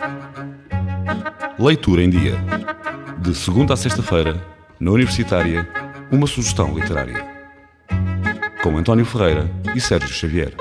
Leitura em Dia. De segunda a sexta-feira, na Universitária, uma sugestão literária. Com António Ferreira e Sérgio Xavier.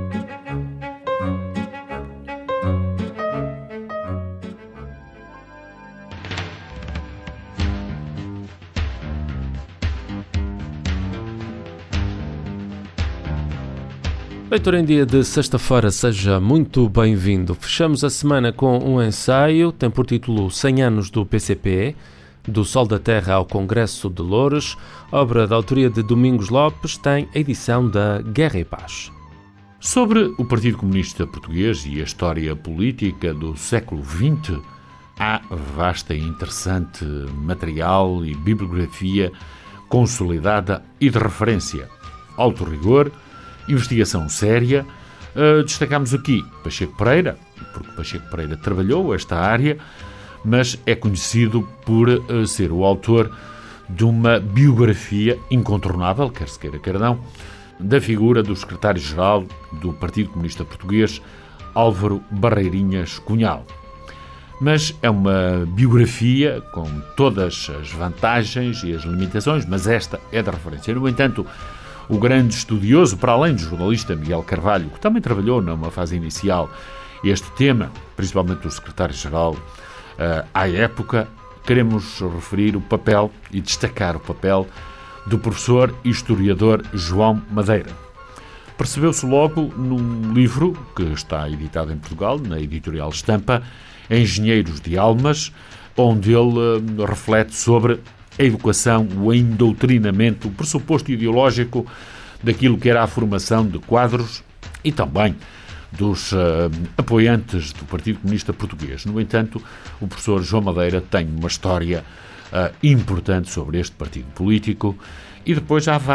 Leitura em Dia de sexta-feira, seja muito bem-vindo. Fechamos a semana com um ensaio, tem por título 100 anos do PCP, do Sol da Terra ao Congresso de Loures, obra da autoria de Domingos Lopes, tem a edição da Guerra e Paz. Sobre o Partido Comunista Português e a história política do século XX, há vasta e interessante material e bibliografia consolidada e de referência. Alto rigor, investigação séria. Destacamos aqui Pacheco Pereira, porque Pacheco Pereira trabalhou esta área, mas é conhecido por ser o autor de uma biografia incontornável, quer se queira, quer não, da figura do secretário-geral do Partido Comunista Português, Álvaro Barreirinhas Cunhal. Mas é uma biografia com todas as vantagens e as limitações, mas esta é de referência. No entanto, o grande estudioso, para além do jornalista Miguel Carvalho, que também trabalhou numa fase inicial este tema, principalmente do secretário-geral, à época, queremos referir o papel e destacar o papel do professor e historiador João Madeira. Percebeu-se logo num livro que está editado em Portugal, na editorial Estampa, Engenheiros de Almas, onde ele reflete sobre a educação, o endoutrinamento, o pressuposto ideológico daquilo que era a formação de quadros e também dos apoiantes do Partido Comunista Português. No entanto, o professor João Madeira tem uma história importante sobre este partido político e depois há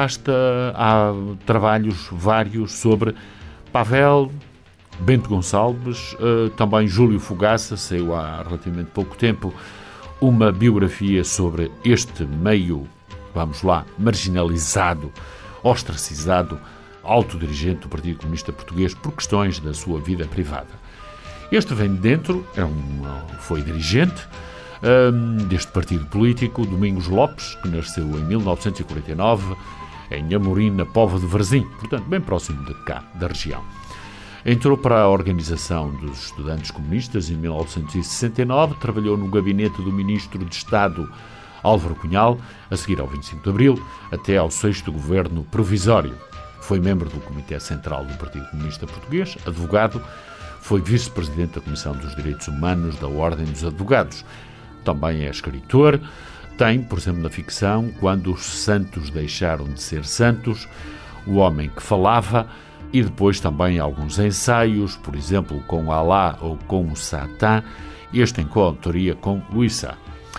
trabalhos vários sobre Pavel, Bento Gonçalves, também Júlio Fogaça, saiu há relativamente pouco tempo, uma biografia sobre este meio, marginalizado, ostracizado, alto dirigente do Partido Comunista Português por questões da sua vida privada. Este vem de dentro, foi dirigente deste partido político, Domingos Lopes, que nasceu em 1949 em Amorim, na Póvoa de Varzim, portanto bem próximo de cá, da região. Entrou para a Organização dos Estudantes Comunistas em 1969, trabalhou no gabinete do Ministro de Estado Álvaro Cunhal, a seguir ao 25 de Abril, até ao 6º Governo Provisório. Foi membro do Comitê Central do Partido Comunista Português, advogado, foi vice-presidente da Comissão dos Direitos Humanos da Ordem dos Advogados. Também é escritor, tem, por exemplo, na ficção, Quando os Santos Deixaram de Ser Santos, O Homem que Falava, e depois também alguns ensaios, por exemplo, com Alá ou com Satã, este em coautoria com Luís Sá.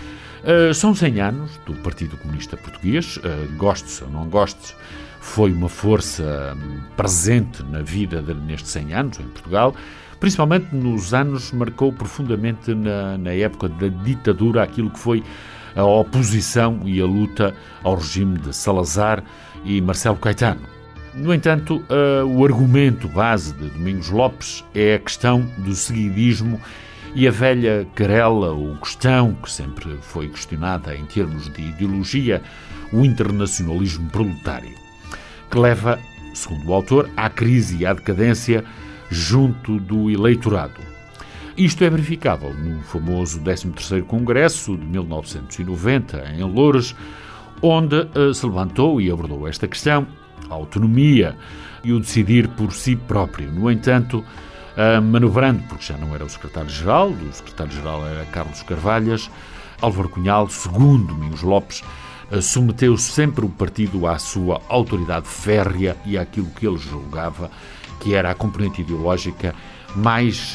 São 100 anos do Partido Comunista Português, goste-se ou não goste-se, foi uma força presente na vida nestes 100 anos em Portugal, principalmente nos anos, marcou profundamente na época da ditadura aquilo que foi a oposição e a luta ao regime de Salazar e Marcelo Caetano. No entanto, o argumento base de Domingos Lopes é a questão do seguidismo e a velha querela ou questão que sempre foi questionada em termos de ideologia, o internacionalismo proletário, que leva, segundo o autor, à crise e à decadência junto do eleitorado. Isto é verificável no famoso 13º Congresso de 1990, em Loures, onde se levantou e abordou esta questão, a autonomia e o decidir por si próprio. No entanto, manobrando, porque já não era o secretário-geral era Carlos Carvalhas, Álvaro Cunhal, segundo Domingos Lopes, submeteu sempre o partido à sua autoridade férrea e àquilo que ele julgava que era a componente ideológica mais,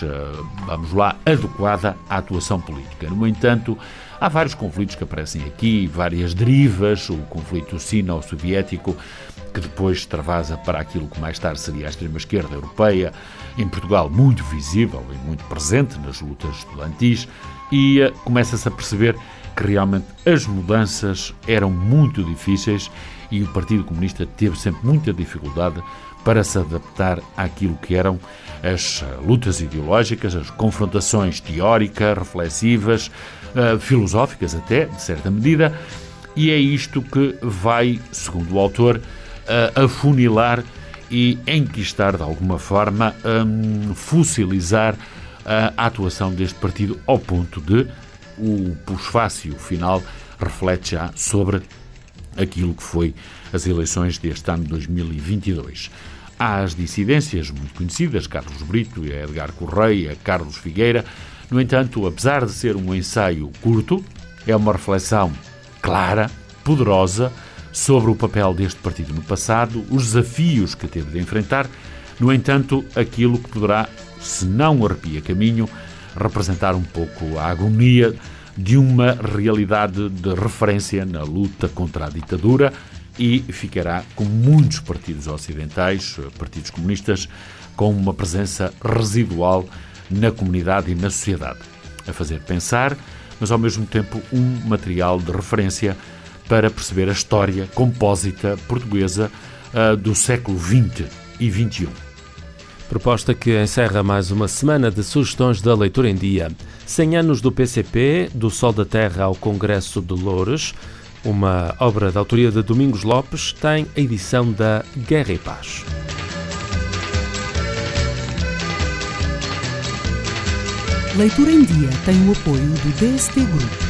adequada à atuação política. No entanto, há vários conflitos que aparecem aqui, várias derivas, o conflito sino-soviético, que depois travasa para aquilo que mais tarde seria a extrema-esquerda europeia, em Portugal muito visível e muito presente nas lutas estudantis, e começa-se a perceber que realmente as mudanças eram muito difíceis e o Partido Comunista teve sempre muita dificuldade para se adaptar àquilo que eram as lutas ideológicas, as confrontações teóricas, reflexivas, filosóficas até, de certa medida, e é isto que vai, segundo o autor, afunilar e enquistar de alguma forma, fossilizar a atuação deste partido ao ponto de o pós-fácil final reflete já sobre aquilo que foi as eleições deste ano de 2022. Há as dissidências muito conhecidas, Carlos Brito, Edgar Correia, Carlos Figueira. No entanto, apesar de ser um ensaio curto, é uma reflexão clara, poderosa, sobre o papel deste partido no passado, os desafios que teve de enfrentar. No entanto, aquilo que poderá, se não arrepia caminho, representar um pouco a agonia de uma realidade de referência na luta contra a ditadura, e ficará, como muitos partidos ocidentais, partidos comunistas, com uma presença residual na comunidade e na sociedade, a fazer pensar, mas ao mesmo tempo um material de referência para perceber a história compósita portuguesa do século XX e XXI. Proposta que encerra mais uma semana de sugestões da Leitura em Dia. 100 anos do PCP, do Sol da Terra ao Congresso de Loures, uma obra de autoria de Domingos Lopes, tem a edição da Guerra e Paz. Leitura em Dia tem o apoio do DST Group.